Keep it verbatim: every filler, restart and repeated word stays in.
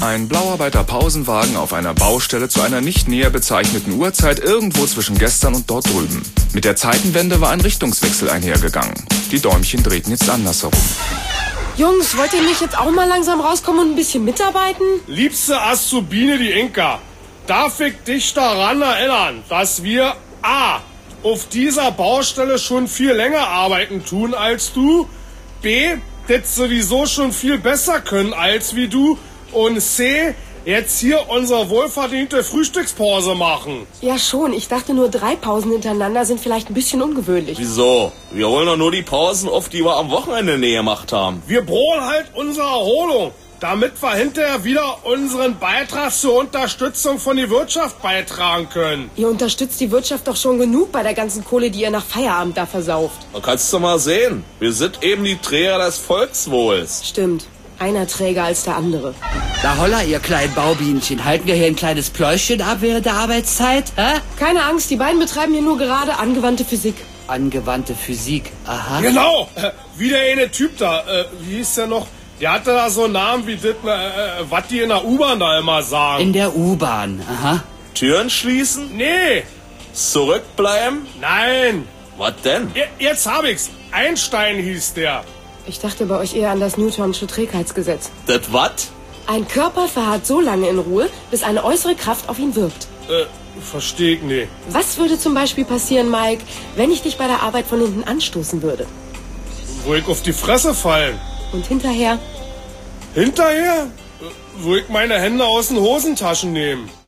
Ein Blauarbeiter-Pausenwagen auf einer Baustelle zu einer nicht näher bezeichneten Uhrzeit irgendwo zwischen gestern und dort drüben. Mit der Zeitenwende war ein Richtungswechsel einhergegangen. Die Däumchen drehten jetzt andersherum. Jungs, wollt ihr nicht jetzt auch mal langsam rauskommen und ein bisschen mitarbeiten? Liebste Azubine, die Inka, darf ich dich daran erinnern, dass wir A. auf dieser Baustelle schon viel länger arbeiten tun als du, B. das sowieso schon viel besser können als wie du und C. jetzt hier unsere wohlverdiente Frühstückspause machen. Ja schon, ich dachte nur drei Pausen hintereinander sind vielleicht ein bisschen ungewöhnlich. Wieso? Wir holen doch nur die Pausen auf, die wir am Wochenende näher gemacht haben. Wir brauchen halt unsere Erholung, damit wir hinterher wieder unseren Beitrag zur Unterstützung von der Wirtschaft beitragen können. Ihr unterstützt die Wirtschaft doch schon genug bei der ganzen Kohle, die ihr nach Feierabend da versauft. Da kannst du mal sehen. Wir sind eben die Träger des Volkswohls. Stimmt. Einer träger als der andere. Na holla, ihr kleinen Baubienchen. Halten wir hier ein kleines Pläuschchen ab während der Arbeitszeit? Hä? Keine Angst, die beiden betreiben hier nur gerade angewandte Physik. Angewandte Physik, aha. Genau, äh, wie der eine Typ da, äh, wie hieß der noch? Der hatte da so einen Namen wie das, äh, was die in der U-Bahn da immer sagen. In der U-Bahn, aha. Türen schließen? Nee, Zurückbleiben? nein, Was denn? Je- jetzt hab ich's. Einstein hieß der. Ich dachte bei euch eher an das Newtonsche Trägheitsgesetz. Das wat? Ein Körper verharrt so lange in Ruhe, bis eine äußere Kraft auf ihn wirkt. Äh, versteh ich nicht. Was würde zum Beispiel passieren, Mike, wenn ich dich bei der Arbeit von hinten anstoßen würde? Wo ich auf die Fresse fallen. Und hinterher? Hinterher? Äh, Wo ich meine Hände aus den Hosentaschen nehmen.